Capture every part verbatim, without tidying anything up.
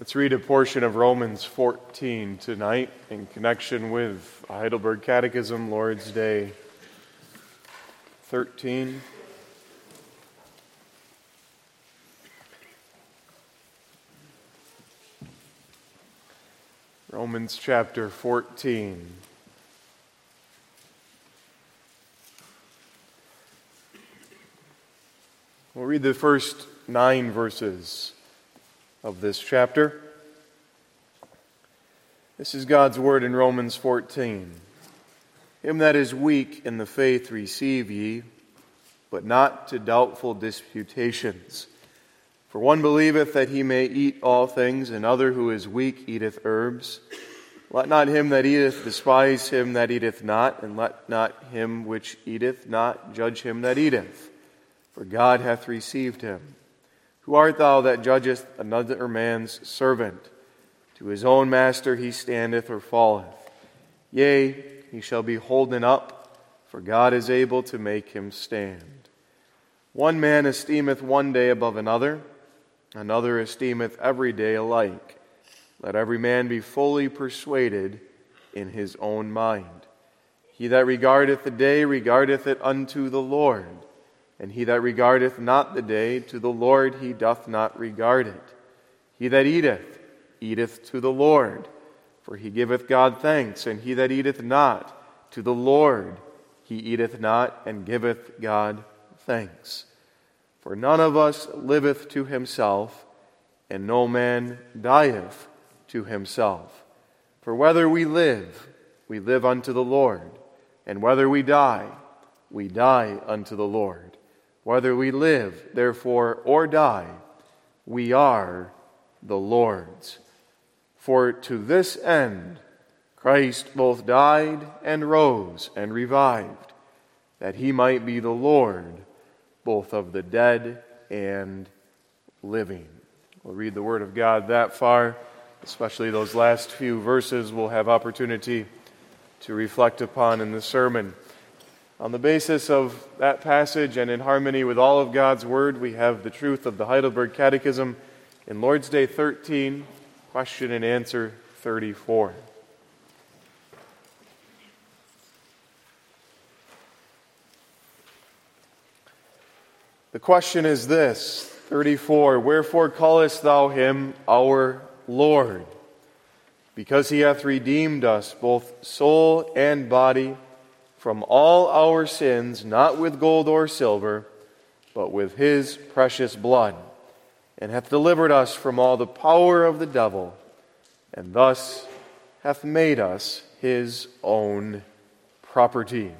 Let's read a portion of Romans fourteen tonight in connection with Heidelberg Catechism, Lord's Day thirteen. Romans chapter fourteen. We'll read the first nine verses of this chapter. This is God's word in Romans fourteen. Him that is weak in the faith receive ye, but not to doubtful disputations. For one believeth that he may eat all things, and other who is weak eateth herbs. Let not him that eateth despise him that eateth not, and let not him which eateth not judge him that eateth. For God hath received him. Who art thou that judgest another man's servant? To his own master he standeth or falleth. Yea, he shall be holden up, for God is able to make him stand. One man esteemeth one day above another, another esteemeth every day alike. Let every man be fully persuaded in his own mind. He that regardeth the day regardeth it unto the Lord, and he that regardeth not the day, to the Lord he doth not regard it. He that eateth, eateth to the Lord, for he giveth God thanks. And he that eateth not, to the Lord he eateth not, and giveth God thanks. For none of us liveth to himself, and no man dieth to himself. For whether we live, we live unto the Lord, and whether we die, we die unto the Lord. Whether we live, therefore, or die, we are the Lord's. For to this end Christ both died and rose and revived, that he might be the Lord both of the dead and living. We'll read the Word of God that far, especially those last few verses we'll have opportunity to reflect upon in the sermon. On the basis of that passage and in harmony with all of God's Word, we have the truth of the Heidelberg Catechism in Lord's Day thirteen, question and answer thirty-four. The question is this, thirty-four, wherefore callest thou him our Lord? Because he hath redeemed us, both soul and body, from all our sins, not with gold or silver, but with his precious blood, and hath delivered us from all the power of the devil, and thus hath made us his own property.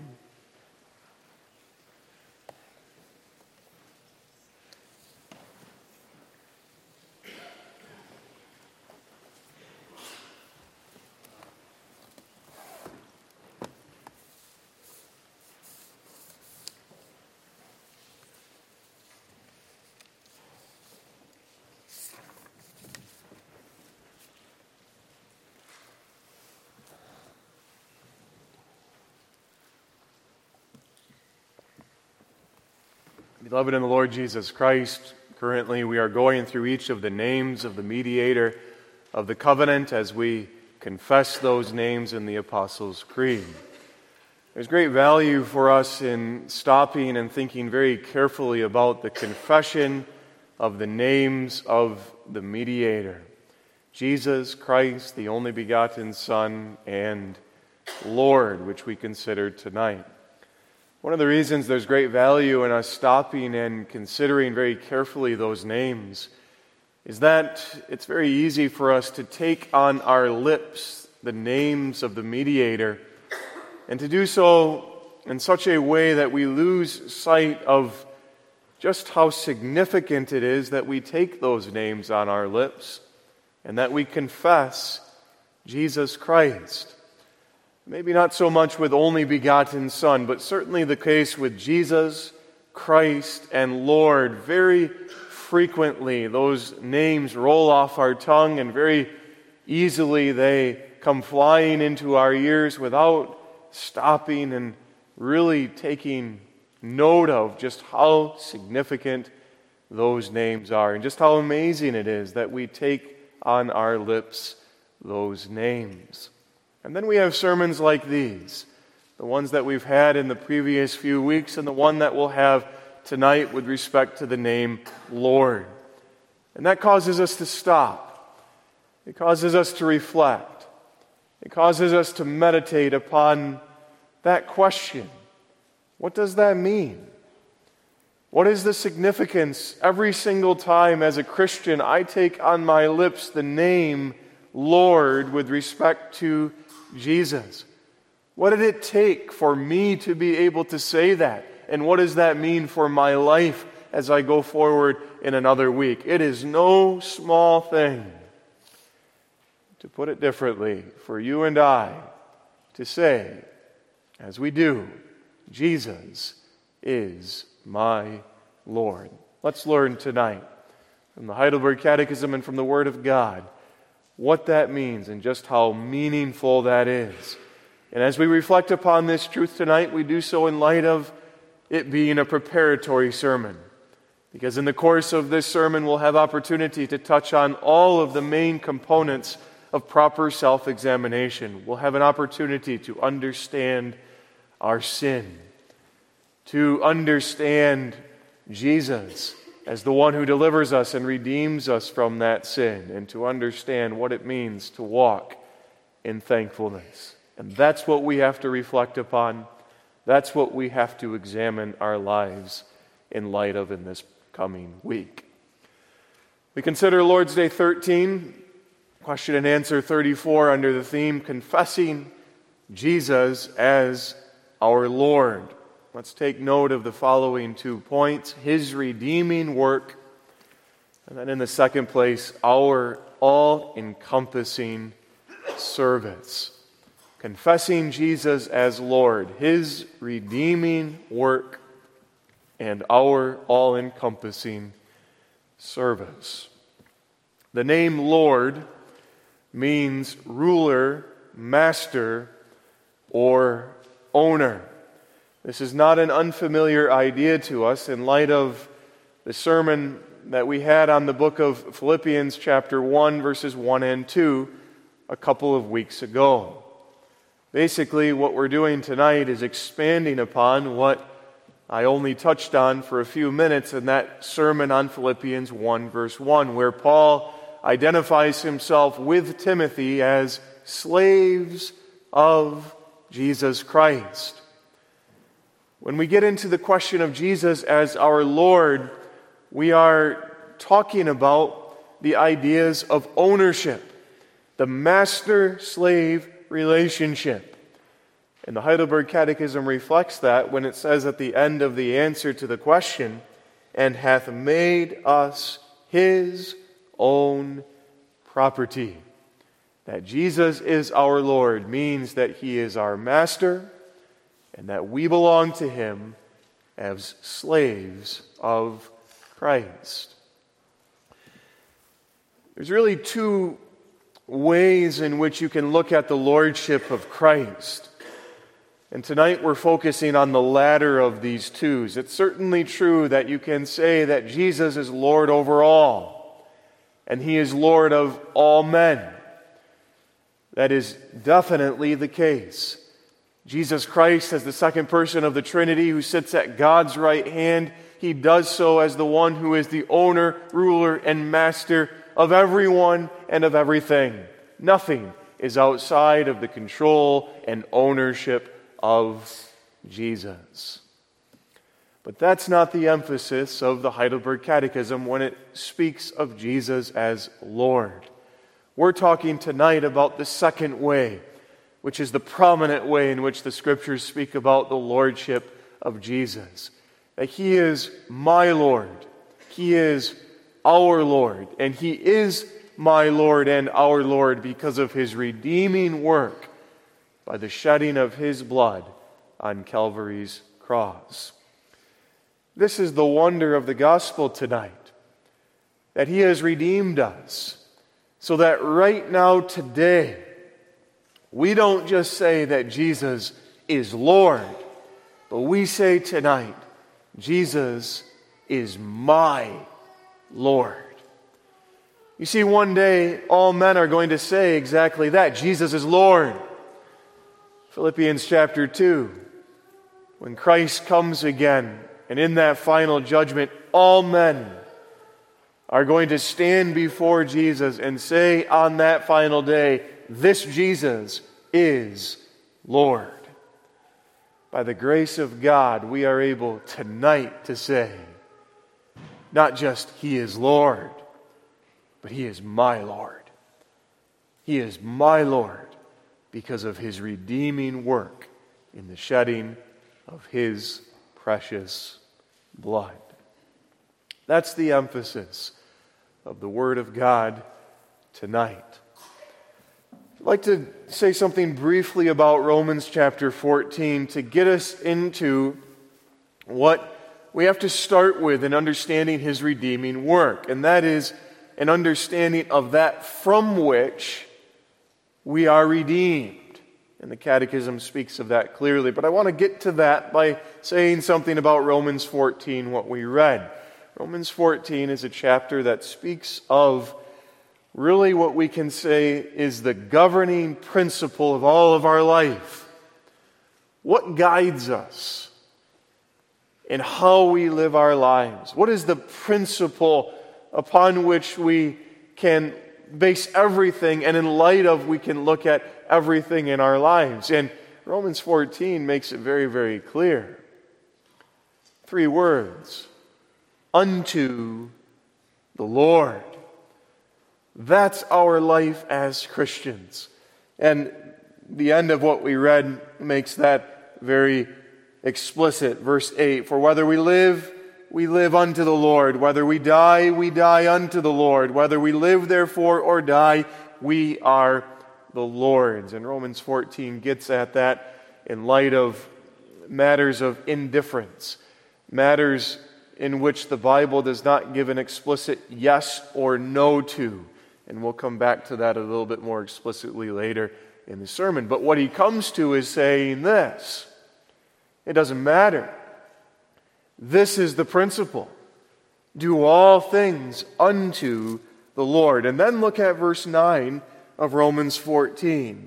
Beloved in the Lord Jesus Christ, currently we are going through each of the names of the mediator of the covenant as we confess those names in the Apostles' Creed. There's great value for us in stopping and thinking very carefully about the confession of the names of the mediator, Jesus Christ, the only begotten Son, and Lord, which we considered tonight. One of the reasons there's great value in us stopping and considering very carefully those names is that it's very easy for us to take on our lips the names of the mediator and to do so in such a way that we lose sight of just how significant it is that we take those names on our lips and that we confess Jesus Christ. Maybe not so much with only begotten Son, but certainly the case with Jesus, Christ, and Lord. Very frequently those names roll off our tongue and very easily they come flying into our ears without stopping and really taking note of just how significant those names are and just how amazing it is that we take on our lips those names. And then we have sermons like these, the ones that we've had in the previous few weeks and the one that we'll have tonight with respect to the name Lord. And that causes us to stop. It causes us to reflect. It causes us to meditate upon that question. What does that mean? What is the significance every single time as a Christian I take on my lips the name Lord with respect to Jesus? What did it take for me to be able to say that? And what does that mean for my life as I go forward in another week? It is no small thing, to put it differently, for you and I to say, as we do, Jesus is my Lord. Let's learn tonight from the Heidelberg Catechism and from the Word of God what that means and just how meaningful that is. And as we reflect upon this truth tonight, we do so in light of it being a preparatory sermon. Because in the course of this sermon, we'll have opportunity to touch on all of the main components of proper self-examination. We'll have an opportunity to understand our sin, to understand Jesus as the one who delivers us and redeems us from that sin, and to understand what it means to walk in thankfulness. And that's what we have to reflect upon. That's what we have to examine our lives in light of in this coming week. We consider Lord's Day thirteen, question and answer thirty-four, under the theme, Confessing Jesus as our Lord. Let's take note of the following two points: His redeeming work, and then in the second place, our all-encompassing service. Confessing Jesus as Lord, His redeeming work, and our all-encompassing service. The name Lord means ruler, master, or owner. This is not an unfamiliar idea to us in light of the sermon that we had on the book of Philippians chapter one, verses one and two a couple of weeks ago. Basically, what we're doing tonight is expanding upon what I only touched on for a few minutes in that sermon on Philippians one, verse one, where Paul identifies himself with Timothy as slaves of Jesus Christ. When we get into the question of Jesus as our Lord, we are talking about the ideas of ownership, the master-slave relationship. And the Heidelberg Catechism reflects that when it says at the end of the answer to the question, and hath made us His own property. That Jesus is our Lord means that He is our master and that we belong to Him as slaves of Christ. There's really two ways in which you can look at the lordship of Christ. And tonight we're focusing on the latter of these twos. It's certainly true that you can say that Jesus is Lord over all, and He is Lord of all men. That is definitely the case. Jesus Christ, as the second person of the Trinity who sits at God's right hand, He does so as the one who is the owner, ruler, and master of everyone and of everything. Nothing is outside of the control and ownership of Jesus. But that's not the emphasis of the Heidelberg Catechism when it speaks of Jesus as Lord. We're talking tonight about the second way, which is the prominent way in which the Scriptures speak about the lordship of Jesus. That He is my Lord, He is our Lord, and He is my Lord and our Lord because of His redeeming work by the shedding of His blood on Calvary's cross. This is the wonder of the gospel tonight, that He has redeemed us, so that right now, today, we don't just say that Jesus is Lord, but we say tonight, Jesus is my Lord. You see, one day all men are going to say exactly that. Jesus is Lord. Philippians chapter two. When Christ comes again, and in that final judgment, all men are going to stand before Jesus and say on that final day, this Jesus is Lord. By the grace of God, we are able tonight to say, not just He is Lord, but He is my Lord. He is my Lord because of His redeeming work in the shedding of His precious blood. That's the emphasis of the Word of God tonight. I'd like to say something briefly about Romans chapter fourteen to get us into what we have to start with in understanding His redeeming work, and that is an understanding of that from which we are redeemed. And the Catechism speaks of that clearly. But I want to get to that by saying something about Romans fourteen, what we read. Romans fourteen is a chapter that speaks of really what we can say is the governing principle of all of our life. What guides us in how we live our lives? What is the principle upon which we can base everything, and in light of we can look at everything in our lives? And Romans fourteen makes it very, very clear. Three words. Unto the Lord. That's our life as Christians. And the end of what we read makes that very explicit. Verse eight, for whether we live, we live unto the Lord. Whether we die, we die unto the Lord. Whether we live, therefore, or die, we are the Lord's. And Romans fourteen gets at that in light of matters of indifference, matters in which the Bible does not give an explicit yes or no to. And we'll come back to that a little bit more explicitly later in the sermon. But what he comes to is saying this. It doesn't matter. This is the principle. Do all things unto the Lord. And then look at verse nine of Romans fourteen.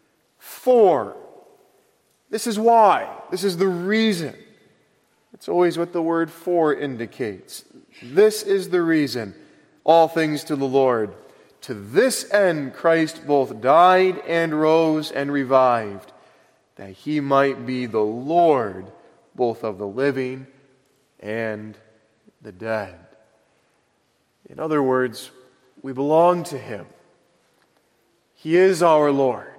For. This is why. This is the reason. It's always what the word for indicates. This is the reason. All things to the Lord. To this end Christ both died and rose and revived, that He might be the Lord both of the living and the dead. In other words, we belong to Him. He is our Lord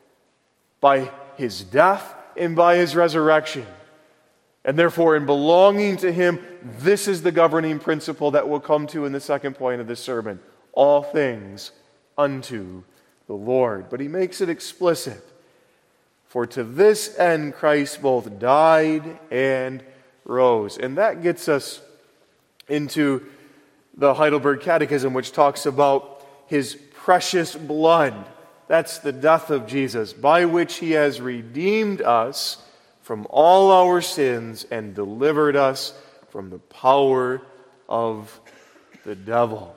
by His death and by His resurrection. And therefore, in belonging to Him, this is the governing principle that we'll come to in the second point of this sermon. All things unto the Lord. But he makes it explicit. For to this end Christ both died and rose. And that gets us into the Heidelberg Catechism, which talks about His precious blood. That's the death of Jesus, by which He has redeemed us from all our sins and delivered us from the power of the devil.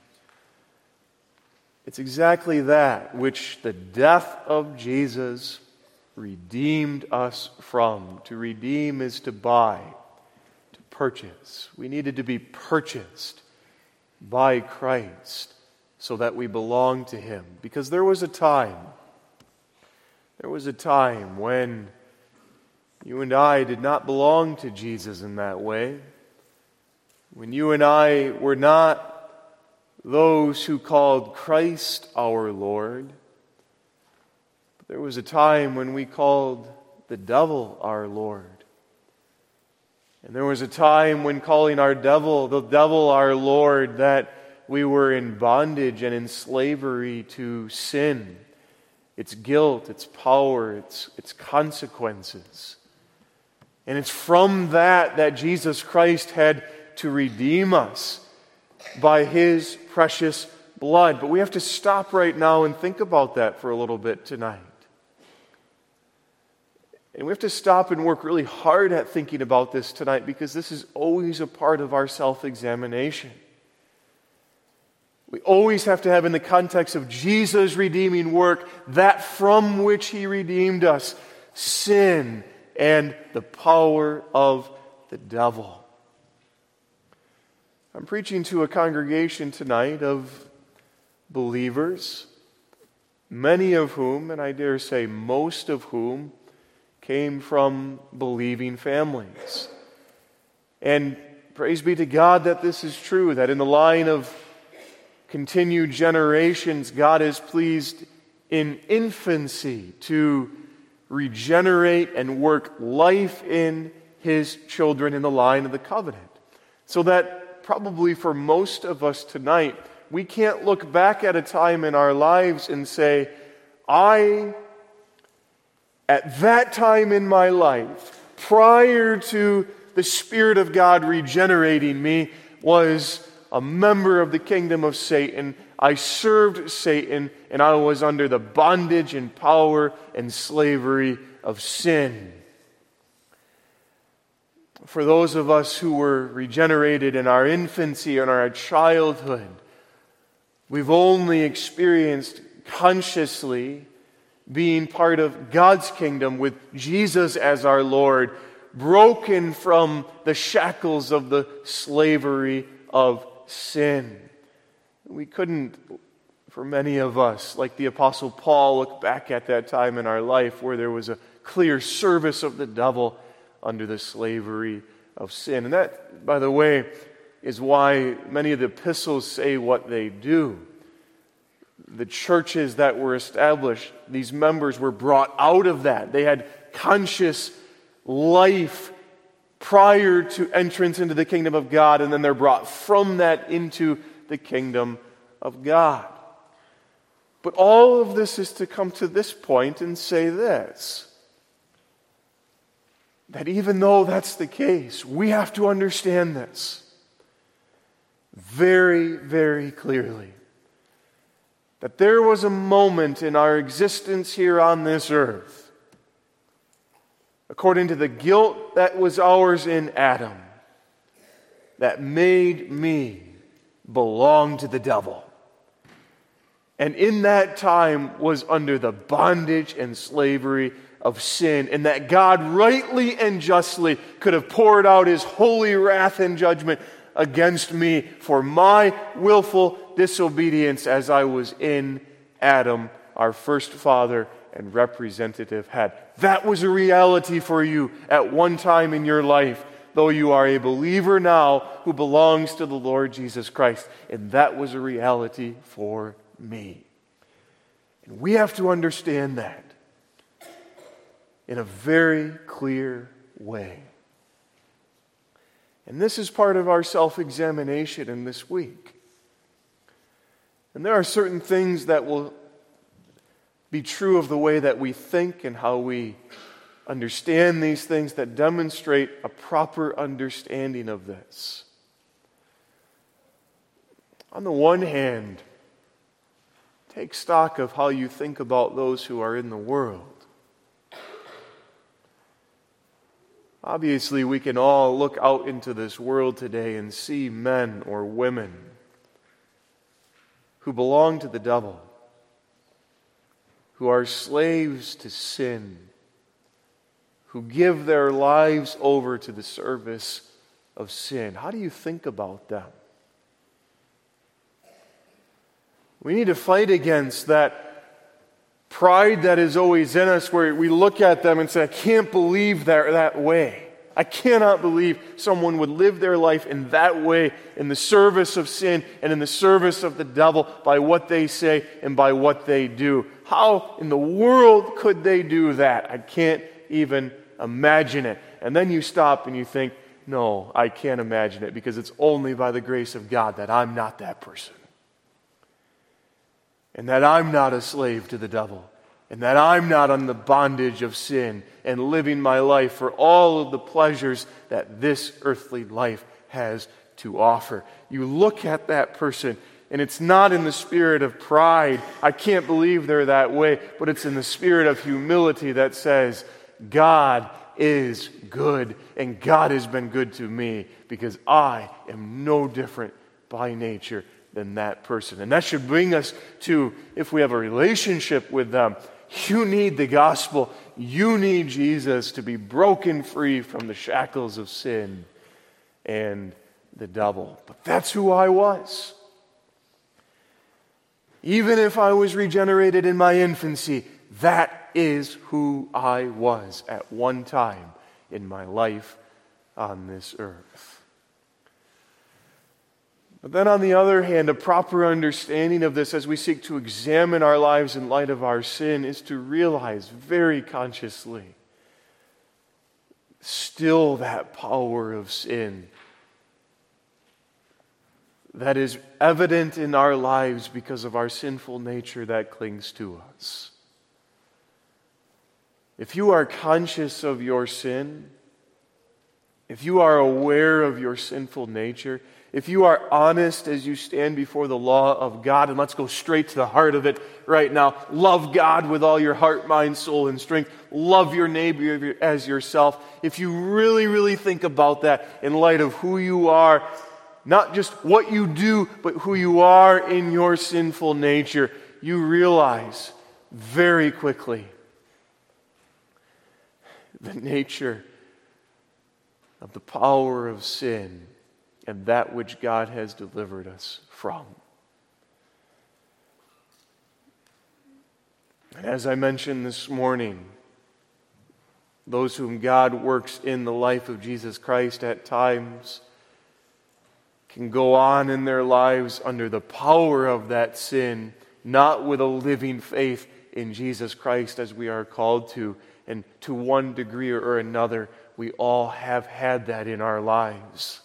It's exactly that which the death of Jesus redeemed us from. To redeem is to buy, to purchase. We needed to be purchased by Christ so that we belong to Him. Because there was a time, there was a time when you and I did not belong to Jesus in that way. When you and I were not those who called Christ our Lord. But there was a time when we called the devil our Lord. And there was a time when calling our devil, the devil our Lord, that we were in bondage and in slavery to sin, its guilt, its power, its, its consequences. And it's from that that Jesus Christ had to redeem us by His precious blood. But we have to stop right now and think about that for a little bit tonight. And we have to stop and work really hard at thinking about this tonight, because this is always a part of our self-examination. We always have to have in the context of Jesus' redeeming work, that from which He redeemed us, sin and the power of the devil. I'm preaching to a congregation tonight of believers, many of whom, and I dare say most of whom, came from believing families. And praise be to God that this is true, that in the line of continued generations, God is pleased in infancy to regenerate and work life in His children in the line of the covenant. So that probably for most of us tonight, we can't look back at a time in our lives and say, I, at that time in my life, prior to the Spirit of God regenerating me, was a member of the kingdom of Satan. I served Satan, and I was under the bondage and power and slavery of sin. For those of us who were regenerated in our infancy and our childhood, we've only experienced consciously being part of God's kingdom with Jesus as our Lord, broken from the shackles of the slavery of sin. We couldn't, for many of us, like the Apostle Paul, look back at that time in our life where there was a clear service of the devil under the slavery of sin. And that, by the way, is why many of the epistles say what they do. The churches that were established, these members were brought out of that. They had conscious life prior to entrance into the kingdom of God, and then they're brought from that into the kingdom of God. But all of this is to come to this point and say this, that even though that's the case, we have to understand this very, very clearly. That there was a moment in our existence here on this earth, according to the guilt that was ours in Adam, that made me belong to the devil. And in that time was under the bondage and slavery of sin, and that God rightly and justly could have poured out His holy wrath and judgment against me for my willful disobedience as I was in Adam, our first father and representative had. That was a reality for you at one time in your life, though you are a believer now who belongs to the Lord Jesus Christ. And that was a reality for me. And we have to understand that in a very clear way. And this is part of our self-examination in this week. And there are certain things that will be true of the way that we think and how we understand these things that demonstrate a proper understanding of this. On the one hand, take stock of how you think about those who are in the world. Obviously, we can all look out into this world today and see men or women who belong to the devil, who are slaves to sin, who give their lives over to the service of sin. How do you think about them? We need to fight against that pride that is always in us where we look at them and say, I can't believe they're that way. I cannot believe someone would live their life in that way, in the service of sin and in the service of the devil by what they say and by what they do. How in the world could they do that? I can't even imagine it. And then you stop and you think, no, I can't imagine it because it's only by the grace of God that I'm not that person. And that I'm not a slave to the devil. And that I'm not on the bondage of sin and living my life for all of the pleasures that this earthly life has to offer. You look at that person, and it's not in the spirit of pride. I can't believe they're that way. But it's in the spirit of humility that says, God is good, and God has been good to me because I am no different by nature than that person. And that should bring us to, if we have a relationship with them, you need the gospel. You need Jesus to be broken free from the shackles of sin and the devil. But that's who I was. Even if I was regenerated in my infancy, that is who I was at one time in my life on this earth. But then on the other hand, a proper understanding of this as we seek to examine our lives in light of our sin is to realize very consciously still that power of sin that is evident in our lives because of our sinful nature that clings to us. If you are conscious of your sin, if you are aware of your sinful nature, if you are honest as you stand before the law of God, and let's go straight to the heart of it right now. Love God with all your heart, mind, soul, and strength. Love your neighbor as yourself. If you really, really think about that in light of who you are, not just what you do, but who you are in your sinful nature, you realize very quickly the nature of the power of sin and that which God has delivered us from. And as I mentioned this morning, those whom God works in the life of Jesus Christ at times can go on in their lives under the power of that sin, not with a living faith in Jesus Christ as we are called to, and to one degree or another, we all have had that in our lives.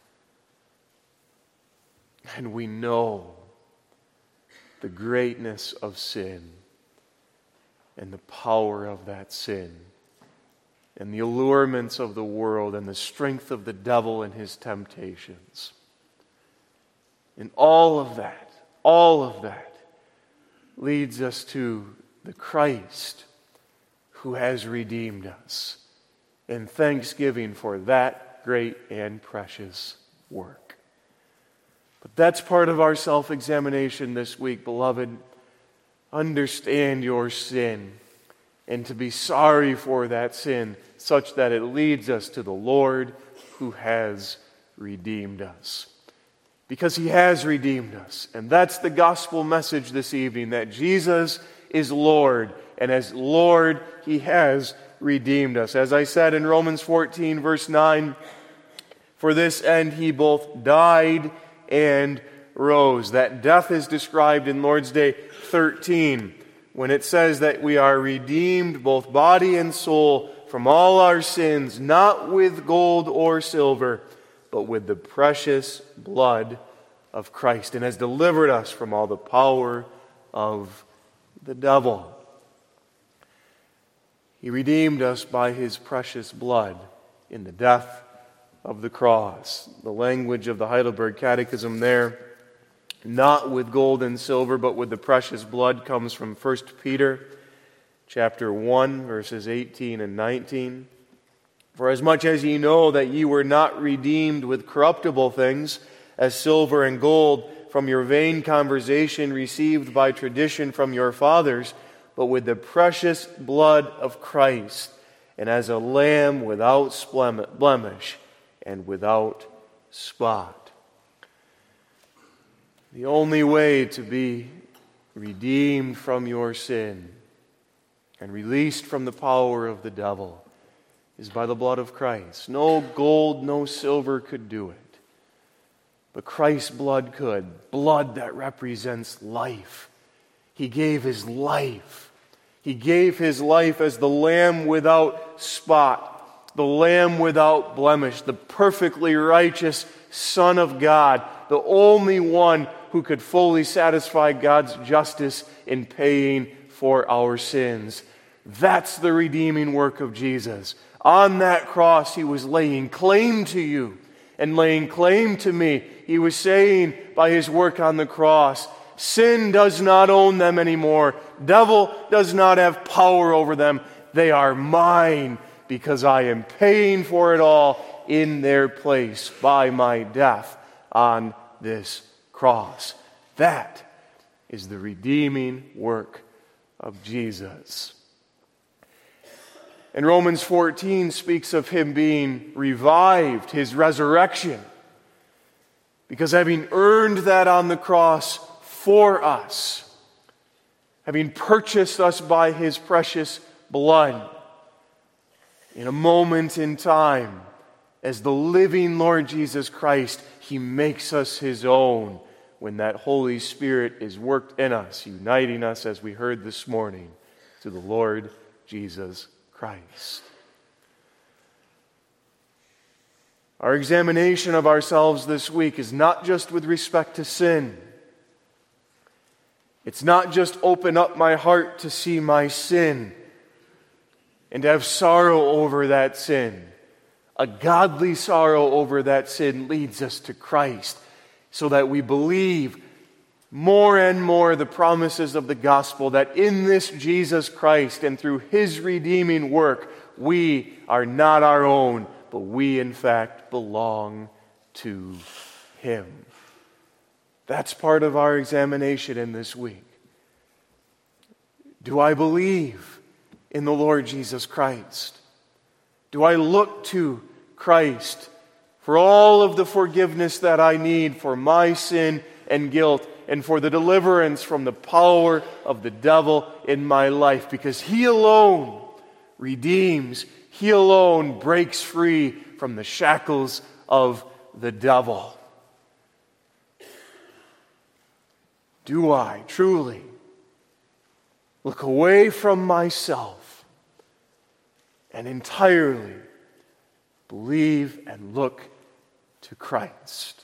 And we know the greatness of sin and the power of that sin and the allurements of the world and the strength of the devil and his temptations. And all of that, all of that leads us to the Christ who has redeemed us, and thanksgiving for that great and precious work. But that's part of our self-examination this week, beloved. Understand your sin and to be sorry for that sin such that it leads us to the Lord who has redeemed us. Because He has redeemed us. And that's the gospel message this evening, that Jesus is Lord. And as Lord, He has redeemed us. As I said in Romans fourteen, verse nine, for this end He both died and rose. That death is described in Lord's Day thirteen, when it says that we are redeemed, both body and soul, from all our sins, not with gold or silver, but with the precious blood of Christ, and has delivered us from all the power of the devil. He redeemed us by His precious blood in the death of the cross. The language of the Heidelberg Catechism there, not with gold and silver, but with the precious blood, comes from First Peter chapter one, verses eighteen and nineteen. For as much as ye know that ye were not redeemed with corruptible things, as silver and gold, from your vain conversation received by tradition from your fathers, but with the precious blood of Christ, and as a lamb without blemish and without spot. The only way to be redeemed from your sin and released from the power of the devil is by the blood of Christ. No gold, no silver could do it. But Christ's blood could. Blood that represents life. He gave His life. He gave His life as the Lamb without spot, the Lamb without blemish, the perfectly righteous Son of God, the only one who could fully satisfy God's justice in paying for our sins. That's the redeeming work of Jesus. On that cross, He was laying claim to you and laying claim to me. He was saying by His work on the cross, sin does not own them anymore. Devil does not have power over them. They are mine because I am paying for it all in their place by my death on this cross. That is the redeeming work of Jesus. And Romans fourteen speaks of him being revived, his resurrection, because having earned that on the cross for us, having purchased us by his precious blood, in a moment in time, as the living Lord Jesus Christ, he makes us his own when that Holy Spirit is worked in us, uniting us, as we heard this morning, to the Lord Jesus Christ. Our examination of ourselves this week is not just with respect to sin. It's not just open up my heart to see my sin and to have sorrow over that sin. A godly sorrow over that sin leads us to Christ, so that we believe more and more the promises of the gospel that in this Jesus Christ and through his redeeming work, we are not our own, but we in fact belong to him. That's part of our examination in this week. Do I believe in the Lord Jesus Christ? Do I look to Christ for all of the forgiveness that I need for my sin and guilt, and for the deliverance from the power of the devil in my life? Because he alone redeems, he alone breaks free from the shackles of the devil. Do I truly look away from myself and entirely believe and look to Christ?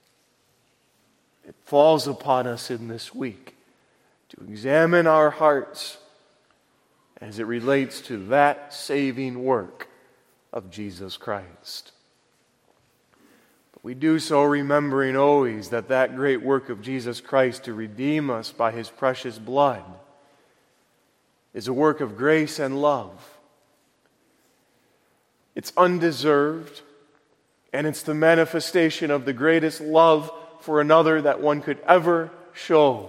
It falls upon us in this week to examine our hearts as it relates to that saving work of Jesus Christ. But we do so remembering always that that great work of Jesus Christ to redeem us by his precious blood is a work of grace and love. It's undeserved, and it's the manifestation of the greatest love for another that one could ever show.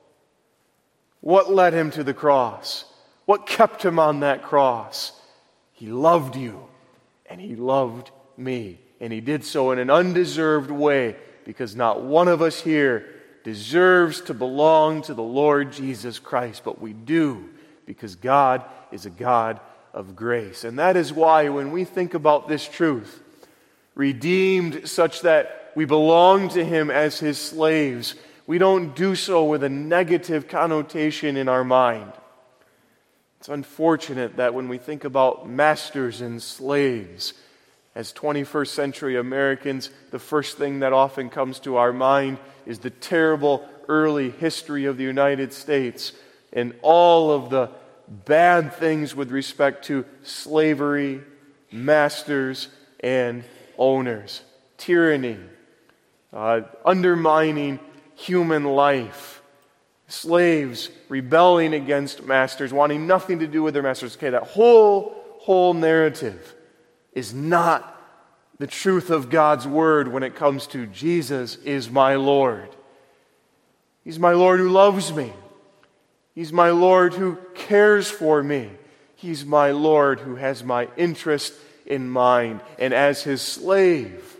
What led him to the cross? What kept him on that cross? He loved you, and he loved me. And he did so in an undeserved way, because not one of us here deserves to belong to the Lord Jesus Christ, but we do, because God is a God of grace. And that is why when we think about this truth, redeemed such that we belong to him as his slaves, we don't do so with a negative connotation in our mind. It's unfortunate that when we think about masters and slaves, as twenty-first century Americans, the first thing that often comes to our mind is the terrible early history of the United States and all of the bad things with respect to slavery, masters, and owners. Tyranny, uh, undermining human life, slaves rebelling against masters, wanting nothing to do with their masters. Okay, that whole, whole narrative is not the truth of God's word when it comes to Jesus is my Lord. He's my Lord who loves me. He's my Lord who cares for me. He's my Lord who has my interest in mind. And as his slave,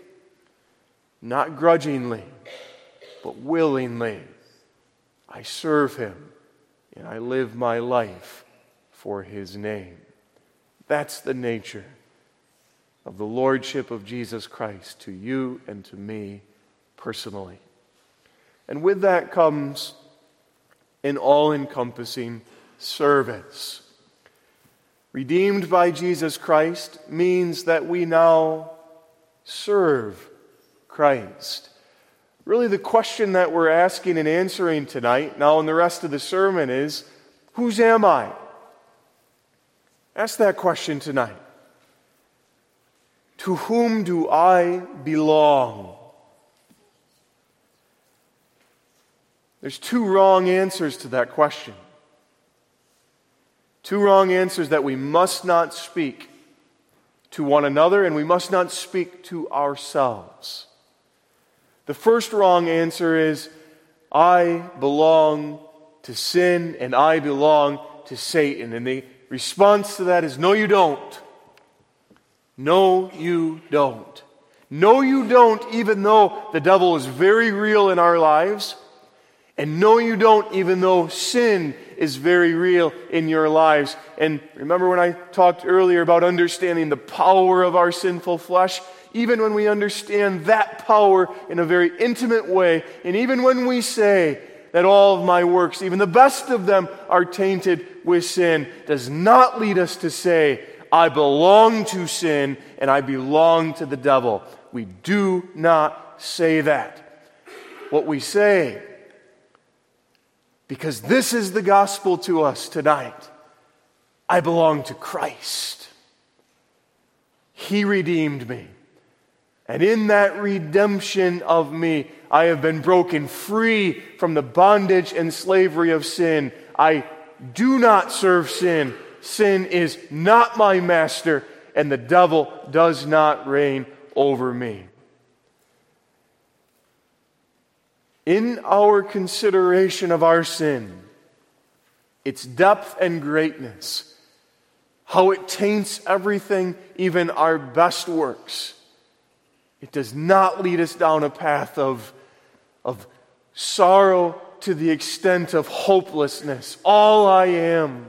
not grudgingly, but willingly, I serve him and I live my life for his name. That's the nature of the lordship of Jesus Christ to you and to me personally. And with that comes an all-encompassing service. Redeemed by Jesus Christ means that we now serve Christ. Really, the question that we're asking and answering tonight, now in the rest of the sermon, is, whose am I? Ask that question tonight. To whom do I belong? There's two wrong answers to that question. Two wrong answers that we must not speak to one another and we must not speak to ourselves. The first wrong answer is, I belong to sin and I belong to Satan. And the response to that is, no, you don't. No, you don't. No, you don't, even though the devil is very real in our lives. And no, you don't, even though sin is very real in your lives. And remember when I talked earlier about understanding the power of our sinful flesh? Even when we understand that power in a very intimate way, and even when we say that all of my works, even the best of them, are tainted with sin, does not lead us to say, I belong to sin and I belong to the devil. We do not say that. What we say, because this is the gospel to us tonight, I belong to Christ. He redeemed me. And in that redemption of me, I have been broken free from the bondage and slavery of sin. I do not serve sin. Sin is not my master, and the devil does not reign over me. In our consideration of our sin, its depth and greatness, how it taints everything, even our best works, it does not lead us down a path of, of sorrow to the extent of hopelessness. All I am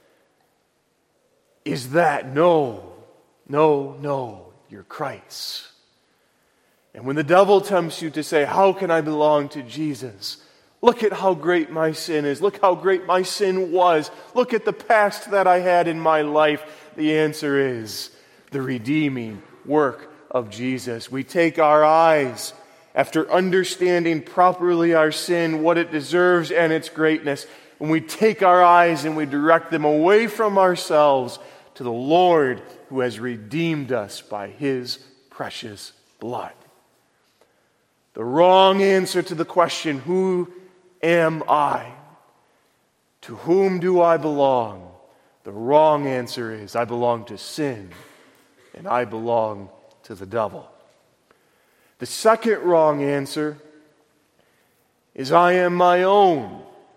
is that. No, no, no, you're Christ. And when the devil tempts you to say, how can I belong to Jesus? Look at how great my sin is. Look how great my sin was. Look at the past that I had in my life. The answer is the redeeming work of Jesus. We take our eyes, after understanding properly our sin, what it deserves and its greatness, and we take our eyes and we direct them away from ourselves to the Lord who has redeemed us by His precious blood. The wrong answer to the question, who am I? To whom do I belong? The wrong answer is, I belong to sin and I belong to the devil. The second wrong answer is, I am my own.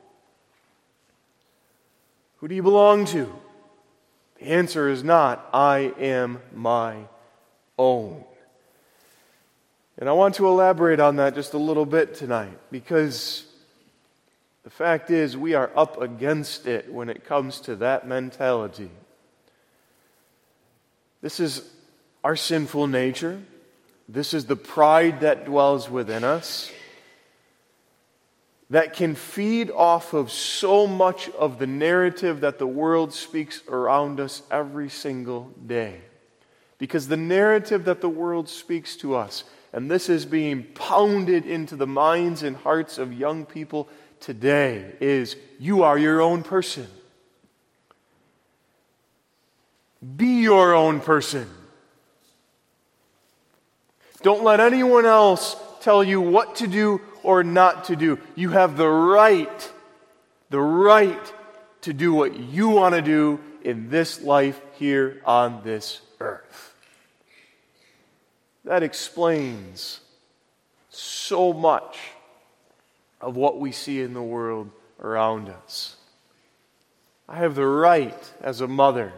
Who do you belong to? The answer is not, I am my own. And I want to elaborate on that just a little bit tonight, because the fact is we are up against it when it comes to that mentality. This is our sinful nature. This is the pride that dwells within us that can feed off of so much of the narrative that the world speaks around us every single day. Because the narrative that the world speaks to us, and this is being pounded into the minds and hearts of young people today, is you are your own person. Be your own person. Don't let anyone else tell you what to do or not to do. You have the right, the right to do what you want to do in this life here on this earth. That explains so much of what we see in the world around us. I have the right as a mother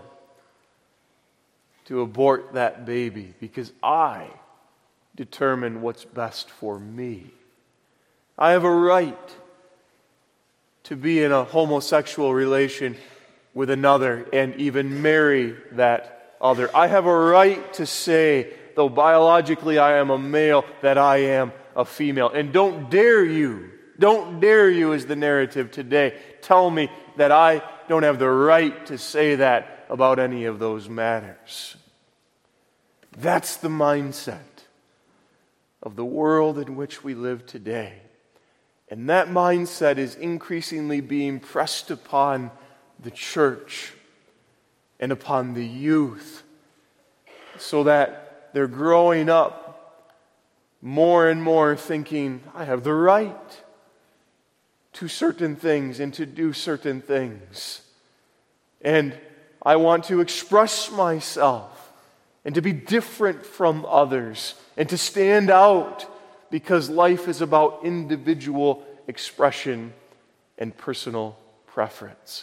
to abort that baby because I determine what's best for me. I have a right to be in a homosexual relation with another and even marry that other. I have a right to say, though biologically I am a male, that I am a female. And don't dare you, don't dare you is the narrative today, tell me that I don't have the right to say that about any of those matters. That's the mindset of the world in which we live today. And that mindset is increasingly being pressed upon the church and upon the youth, so that they're growing up more and more thinking, I have the right to certain things and to do certain things. And I want to express myself and to be different from others and to stand out because life is about individual expression and personal preference.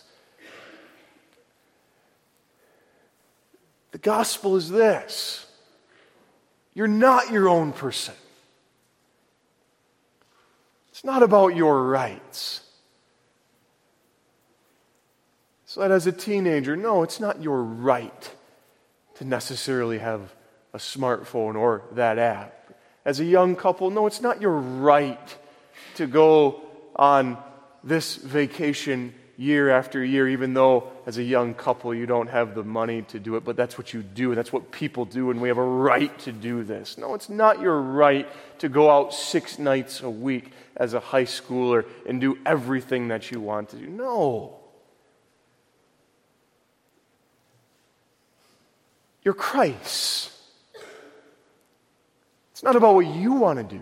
The gospel is this: you're not your own person. It's not about your rights. So that as a teenager, no, it's not your right to necessarily have a smartphone or that app. As a young couple, no, it's not your right to go on this vacation year after year, even though as a young couple you don't have the money to do it, but that's what you do, and that's what people do, and we have a right to do this. No, it's not your right to go out six nights a week as a high schooler and do everything that you want to do. No. You're Christ's. It's not about what you want to do.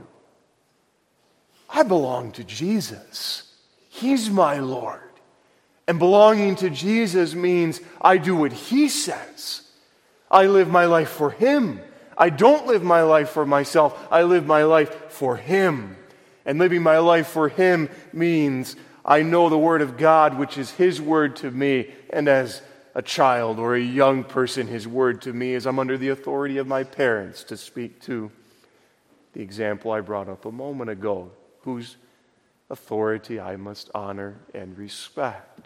I belong to Jesus. He's my Lord. And belonging to Jesus means I do what He says. I live my life for Him. I don't live my life for myself. I live my life for Him. And living my life for Him means I know the Word of God, which is His Word to me. And as a child or a young person, His Word to me is I'm under the authority of my parents to speak to the example I brought up a moment ago, whose authority I must honor and respect.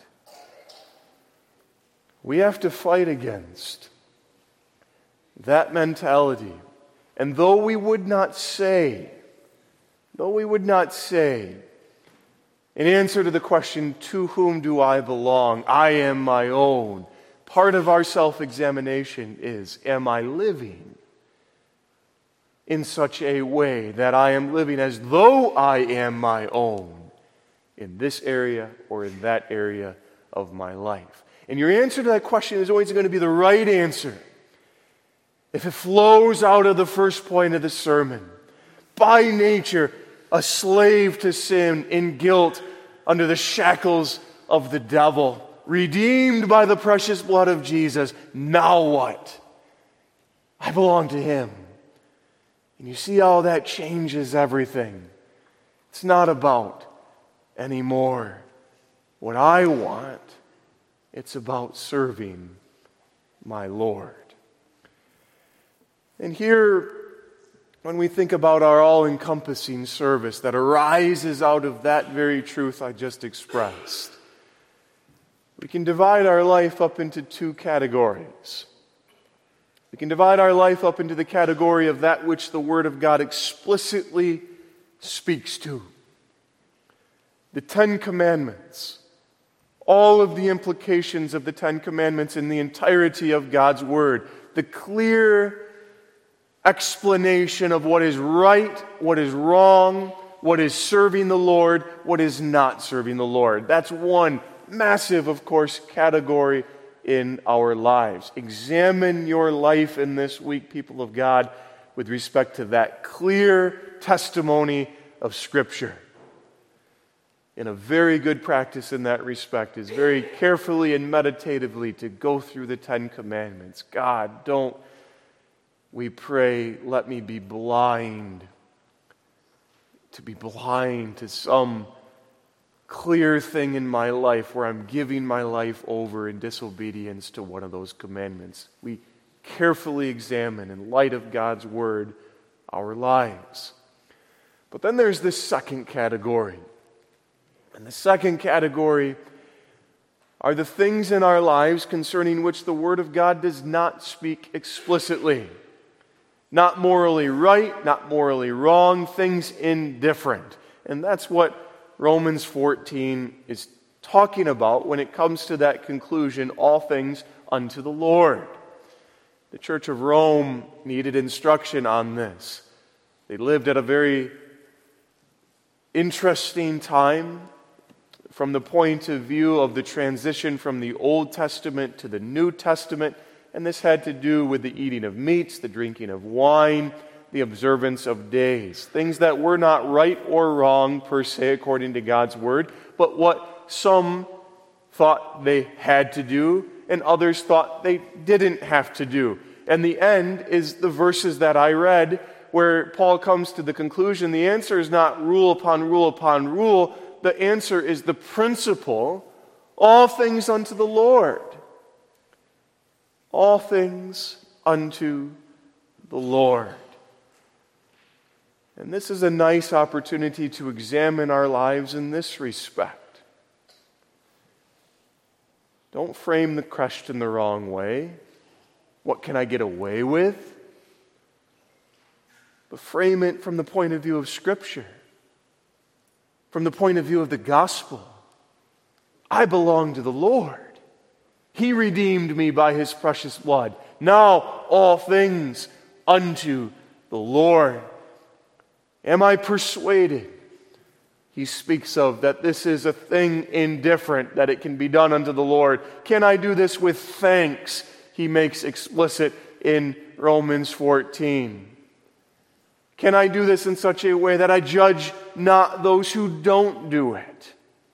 We have to fight against that mentality. And though we would not say, though we would not say, in answer to the question, to whom do I belong? I am my own. Part of our self-examination is, am I living in such a way that I am living as though I am my own in this area or in that area of my life? And your answer to that question is always going to be the right answer if it flows out of the first point of the sermon. By nature, a slave to sin, in guilt, under the shackles of the devil, redeemed by the precious blood of Jesus. Now what? I belong to Him. And you see how that changes everything. It's not about anymore what I want. It's about serving my Lord. And here, when we think about our all-encompassing service that arises out of that very truth I just expressed, we can divide our life up into two categories. We can divide our life up into the category of that which the Word of God explicitly speaks to. The Ten Commandments. All of the implications of the Ten Commandments in the entirety of God's Word. The clear explanation of what is right, what is wrong, what is serving the Lord, what is not serving the Lord. That's one massive, of course, category in our lives. Examine your life in this week, people of God, with respect to that clear testimony of Scripture. And a very good practice in that respect is very carefully and meditatively to go through the Ten Commandments. God, don't, we pray, let me be blind, to be blind to some clear thing in my life where I'm giving my life over in disobedience to one of those commandments. We carefully examine, in light of God's Word, our lives. But then there's this second category. And the second category are the things in our lives concerning which the Word of God does not speak explicitly. Not morally right, not morally wrong, things indifferent. And that's what Romans fourteen is talking about when it comes to that conclusion, all things unto the Lord. The Church of Rome needed instruction on this. They lived at a very interesting time from the point of view of the transition from the Old Testament to the New Testament, and this had to do with the eating of meats, the drinking of wine, the observance of days. Things that were not right or wrong per se according to God's Word, but what some thought they had to do and others thought they didn't have to do. And the end is the verses that I read where Paul comes to the conclusion, the answer is not rule upon rule upon rule. The answer is the principle, all things unto the Lord. All things unto the Lord. And this is a nice opportunity to examine our lives in this respect. Don't frame the question the wrong way. What can I get away with? But frame it from the point of view of Scripture, from the point of view of the gospel. I belong to the Lord. He redeemed me by His precious blood. Now all things unto the Lord. Am I persuaded? He speaks of that this is a thing indifferent, that it can be done unto the Lord. Can I do this with thanks? He makes explicit in Romans fourteen. Can I do this in such a way that I judge not those who don't do it?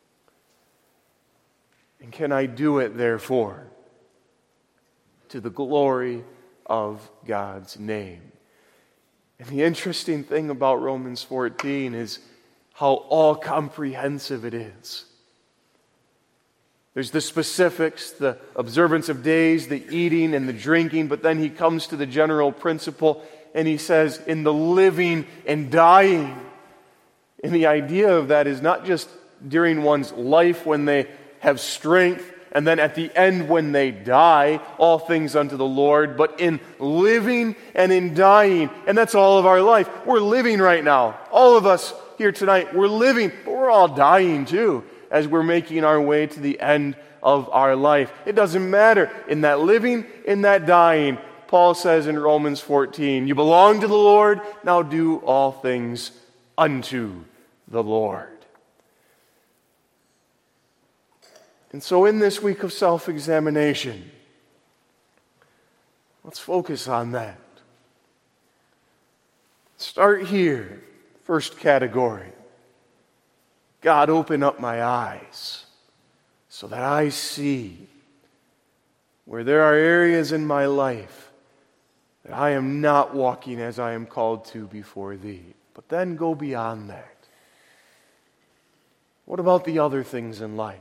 And can I do it, therefore, to the glory of God's name? And the interesting thing about Romans fourteen is how all-comprehensive it is. There's the specifics, the observance of days, the eating and the drinking, but then he comes to the general principle and he says, in the living and dying. And the idea of that is not just during one's life when they have strength, and then at the end when they die, all things unto the Lord, but in living and in dying. And that's all of our life. We're living right now. All of us here tonight, we're living, but we're all dying too, as we're making our way to the end of our life. It doesn't matter. In that living, in that dying, Paul says in Romans fourteen, you belong to the Lord, now do all things unto the Lord. And so in this week of self-examination, let's focus on that. Start here. First category. God, open up my eyes so that I see where there are areas in my life that I am not walking as I am called to before Thee. But then go beyond that. What about the other things in life?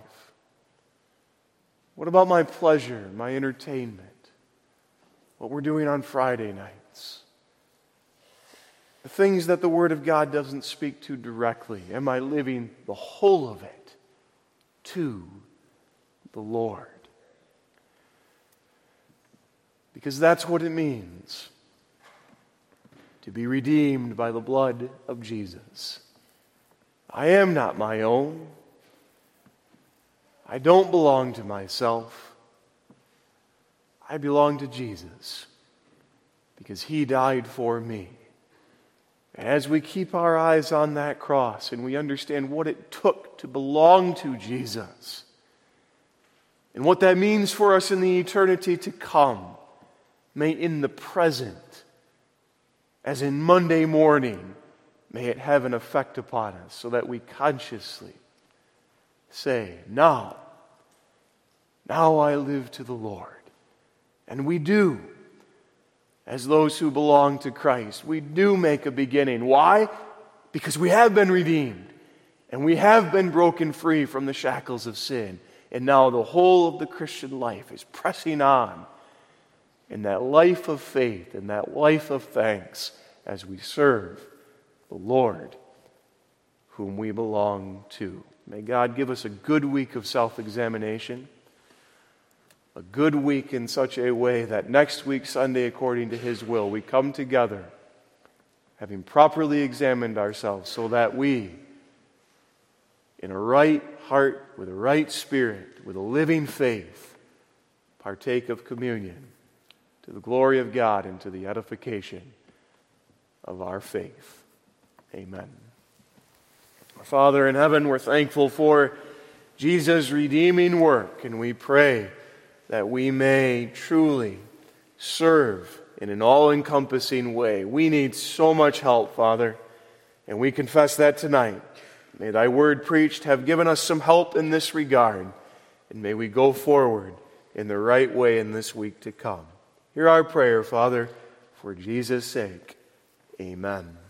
What about my pleasure, my entertainment? What we're doing on Friday nights? The things that the Word of God doesn't speak to directly. Am I living the whole of it to the Lord? Because that's what it means to be redeemed by the blood of Jesus. I am not my own. I don't belong to myself. I belong to Jesus because He died for me. And as we keep our eyes on that cross and we understand what it took to belong to Jesus and what that means for us in the eternity to come, may in the present, as in Monday morning, may it have an effect upon us so that we consciously say, now, now I live to the Lord. And we do. As those who belong to Christ, we do make a beginning. Why? Because we have been redeemed. And we have been broken free from the shackles of sin. And now the whole of the Christian life is pressing on in that life of faith and that life of thanks as we serve the Lord whom we belong to. May God give us a good week of self-examination. A good week in such a way that next week, Sunday, according to His will, we come together, having properly examined ourselves, so that we, in a right heart, with a right spirit, with a living faith, partake of communion to the glory of God and to the edification of our faith. Amen. Our Father in heaven, we're thankful for Jesus' redeeming work, and we pray that we may truly serve in an all-encompassing way. We need so much help, Father, and we confess that tonight. May Thy word preached have given us some help in this regard, and may we go forward in the right way in this week to come. Hear our prayer, Father, for Jesus' sake. Amen.